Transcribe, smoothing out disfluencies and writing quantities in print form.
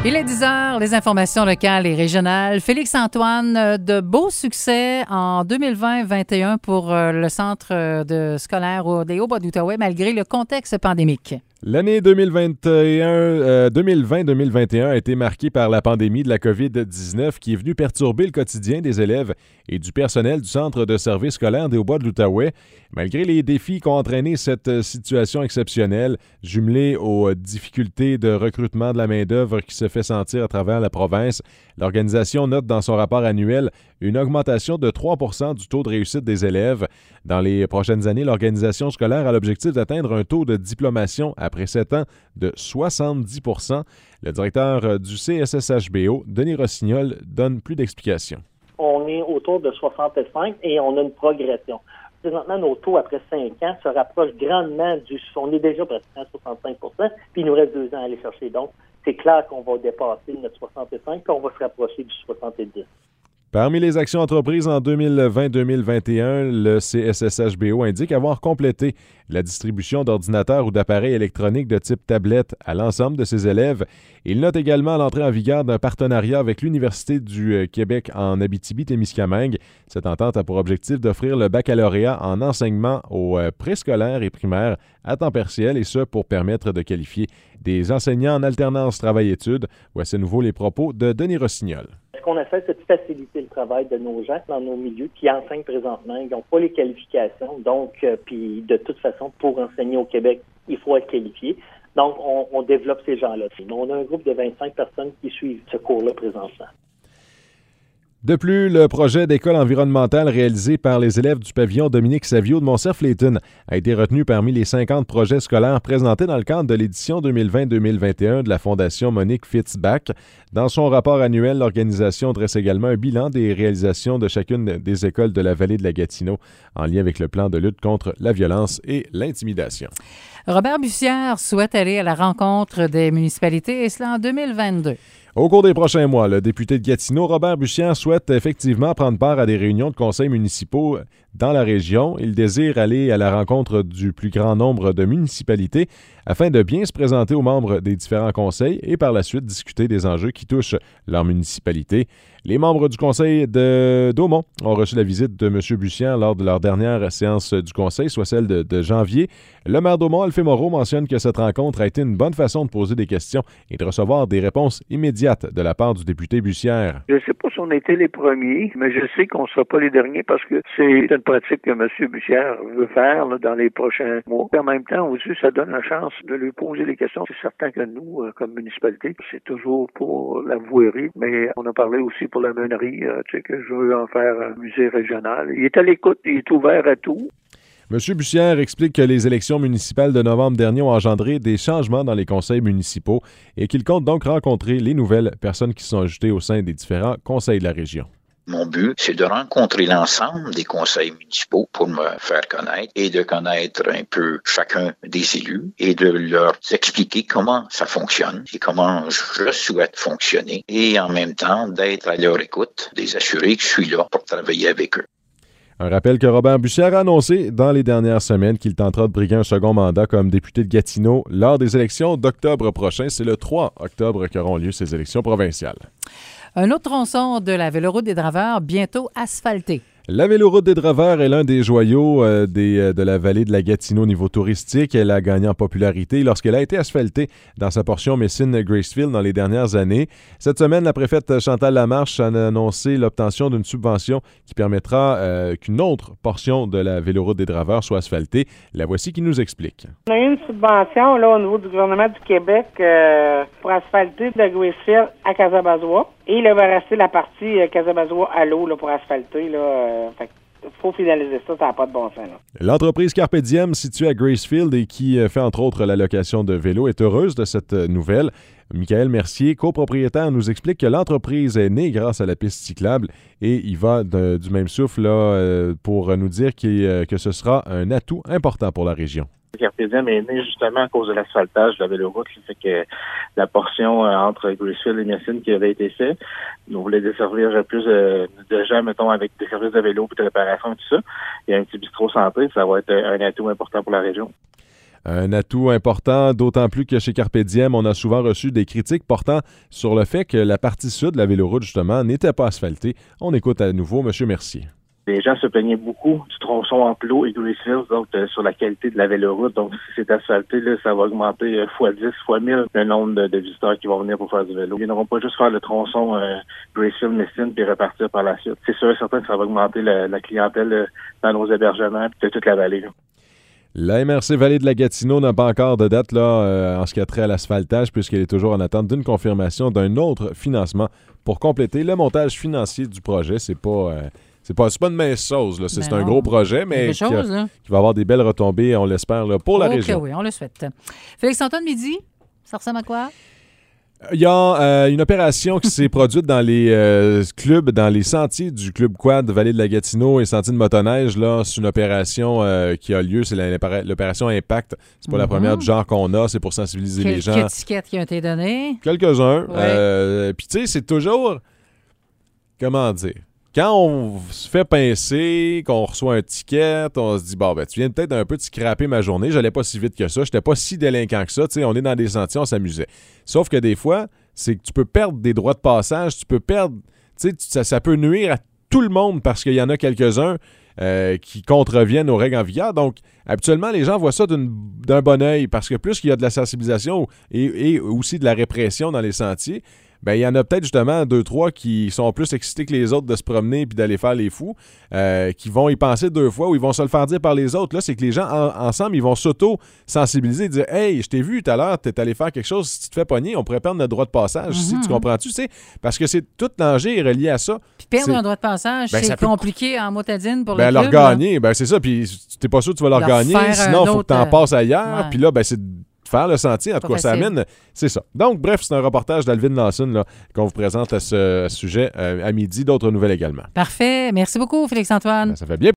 Il est 10 heures, les informations locales et régionales. Félix-Antoine, de beaux succès en 2020-21 pour le centre scolaire des Hauts-Bois d'Outaouais, malgré le contexte pandémique. L'année 2020-2021 a été marquée par la pandémie de la COVID-19 qui est venue perturber le quotidien des élèves et du personnel du centre de service scolaire des Hauts-Bois de l'Outaouais. Malgré les défis qu'ont entraîné cette situation exceptionnelle, jumelée aux difficultés de recrutement de la main-d'œuvre qui se fait sentir à travers la province, l'organisation note dans son rapport annuel une augmentation de 3 % du taux de réussite des élèves. Dans les prochaines années, l'organisation scolaire a l'objectif d'atteindre un taux de diplomation après 7 ans de 70 %. Le directeur du CSSHBO, Denis Rossignol, donne plus d'explications. On est autour de 65 et on a une progression. Présentement, nos taux après 5 ans se rapprochent grandement on est déjà presque à 65 %, puis il nous reste 2 ans à aller chercher. Donc, c'est clair qu'on va dépasser notre 65 et on va se rapprocher du 70. Parmi les actions entreprises en 2020-2021, le CSSHBO indique avoir complété la distribution d'ordinateurs ou d'appareils électroniques de type tablette à l'ensemble de ses élèves. Il note également l'entrée en vigueur d'un partenariat avec l'Université du Québec en Abitibi-Témiscamingue. Cette entente a pour objectif d'offrir le baccalauréat en enseignement aux préscolaires et primaires à temps partiel, et ce pour permettre de qualifier des enseignants en alternance travail-études. Voici à nouveau les propos de Denis Rossignol. Ce qu'on a fait, c'est de faciliter le travail de nos gens dans nos milieux qui enseignent présentement. Ils n'ont pas les qualifications. Donc, puis de toute façon, pour enseigner au Québec, il faut être qualifié. Donc, on développe ces gens-là. On a un groupe de 25 personnes qui suivent ce cours-là présentement. De plus, le projet d'école environnementale réalisé par les élèves du pavillon Dominique Savio de Montserf-Léton a été retenu parmi les 50 projets scolaires présentés dans le cadre de l'édition 2020-2021 de la Fondation Monique Fitzbach. Dans son rapport annuel, l'organisation dresse également un bilan des réalisations de chacune des écoles de la vallée de la Gatineau en lien avec le plan de lutte contre la violence et l'intimidation. Robert Bussière souhaite aller à la rencontre des municipalités, et cela en 2022. Au cours des prochains mois, le député de Gatineau, Robert Bussière, souhaite effectivement prendre part à des réunions de conseils municipaux dans la région. Il désire aller à la rencontre du plus grand nombre de municipalités afin de bien se présenter aux membres des différents conseils et par la suite discuter des enjeux qui touchent leur municipalité. Les membres du conseil de d'Aumont ont reçu la visite de M. Bussière lors de leur dernière séance du conseil, soit celle de janvier. Le maire d'Aumont, Alphée Moreau, mentionne que cette rencontre a été une bonne façon de poser des questions et de recevoir des réponses immédiates de la part du député Bussière. Je ne sais pas si on a été les premiers, mais je sais qu'on ne sera pas les derniers parce que c'est une pratique que M. Bussière veut faire dans les prochains mois. En même temps, aussi, ça donne la chance de lui poser des questions. C'est certain que nous, comme municipalité, c'est toujours pour la voirie, mais on a parlé aussi pour la meunerie, que je veux en faire un musée régional. Il est à l'écoute, il est ouvert à tout. M. Bussière explique que les élections municipales de novembre dernier ont engendré des changements dans les conseils municipaux et qu'il compte donc rencontrer les nouvelles personnes qui sont ajoutées au sein des différents conseils de la région. Mon but, c'est de rencontrer l'ensemble des conseils municipaux pour me faire connaître et de connaître un peu chacun des élus et de leur expliquer comment ça fonctionne et comment je souhaite fonctionner et en même temps d'être à leur écoute, des assurer que je suis là pour travailler avec eux. Un rappel que Robert Bussière a annoncé dans les dernières semaines qu'il tentera de briguer un second mandat comme député de Gatineau lors des élections d'octobre prochain. C'est le 3 octobre qu'auront lieu ces élections provinciales. Un autre tronçon de la véloroute des Draveurs, bientôt asphalté. La véloroute des Draveurs est l'un des joyaux de la vallée de la Gatineau au niveau touristique. Elle a gagné en popularité lorsqu'elle a été asphaltée dans sa portion Messine-Gracefield dans les dernières années. Cette semaine, la préfète Chantal Lamarche a annoncé l'obtention d'une subvention qui permettra qu'une autre portion de la véloroute des Draveurs soit asphaltée. La voici qui nous explique. On a eu une subvention là, au niveau du gouvernement du Québec pour asphalter de Gracefield à Casabazois. Et il va rester la partie Casabazois à l'eau là, pour asphalter. Il faut finaliser ça, ça n'a pas de bon sens. Là. L'entreprise Carpe Diem, située à Gracefield et qui fait entre autres la location de vélos, est heureuse de cette nouvelle. Michael Mercier, copropriétaire, nous explique que l'entreprise est née grâce à la piste cyclable et il va du même souffle là, pour nous dire que ce sera un atout important pour la région. Carpe Diem est né justement à cause de l'asphaltage de la véloroute. Fait que la portion entre Gracefield et Messine qui avait été faite, nous voulait desservir plus de gens, mettons, avec des services de vélo et de réparation et tout ça. Il y a un petit bistrot santé, ça va être un atout important pour la région. Un atout important, d'autant plus que chez Carpe Diem, on a souvent reçu des critiques portant sur le fait que la partie sud de la véloroute, justement, n'était pas asphaltée. On écoute à nouveau M. Mercier. Les gens se plaignaient beaucoup du tronçon entre l'eau et Gracefield, donc sur la qualité de la véloroute. Donc, si c'est asphalté, là, ça va augmenter fois 10, fois 1000 le nombre de visiteurs qui vont venir pour faire du vélo. Ils n'auront pas juste faire le tronçon Gracefield-Messine puis repartir par la suite. C'est sûr et certain que ça va augmenter la clientèle dans nos hébergements et de toute la vallée. Là. La MRC Vallée de la Gatineau n'a pas encore de date là, en ce qui a trait à l'asphaltage, puisqu'elle est toujours en attente d'une confirmation d'un autre financement pour compléter le montage financier du projet. C'est pas une mince chose, là. C'est un gros projet, mais qui va avoir des belles retombées, on l'espère, là, pour la région. Oui, on le souhaite. Félix-Antoine Midi, ça ressemble à quoi? Il y a une opération qui s'est produite dans les clubs, dans les sentiers du Club Quad Vallée de la Gatineau et sentiers de motoneige. Là, c'est une opération qui a lieu, c'est l'opération Impact. C'est pas la première du genre qu'on a, c'est pour sensibiliser les gens. Quelques tickets qui ont été donnés? Quelques-uns. Puis tu sais, c'est toujours... Comment dire? Quand on se fait pincer, qu'on reçoit un ticket, on se dit, bon, ben, tu viens peut-être un peu de scraper ma journée. J'allais pas si vite que ça. J'étais pas si délinquant que ça. Tu sais, on est dans des sentiers, on s'amusait. Sauf que des fois, c'est que tu peux perdre des droits de passage. Tu peux perdre... Tu sais, ça peut nuire à tout le monde parce qu'il y en a quelques-uns qui contreviennent aux règles en vigueur. Donc, habituellement, les gens voient ça d'un bon œil parce que plus qu'il y a de la sensibilisation et aussi de la répression dans les sentiers, ben il y en a peut-être justement 2-3 qui sont plus excités que les autres de se promener puis d'aller faire les fous, qui vont y penser 2 fois ou ils vont se le faire dire par les autres. Là, c'est que les gens, ensemble, ils vont s'auto-sensibiliser et dire « Hey, je t'ai vu tout à l'heure, t'es allé faire quelque chose, si tu te fais pogner, on pourrait perdre notre droit de passage. Tu comprends-tu? Parce que c'est tout danger est relié à ça. Puis perdre un droit de passage, c'est compliqué en motadine pour le club. Leur gagner, c'est ça. Puis t'es pas sûr que tu vas leur gagner, sinon il faut que tu en passes ailleurs. Puis là, c'est faire le sentier, en tout cas, ça amène... C'est ça. Donc, bref, c'est un reportage d'Alvin Lawson là, qu'on vous présente à ce sujet à midi. D'autres nouvelles également. Parfait. Merci beaucoup, Félix-Antoine. Ça fait bien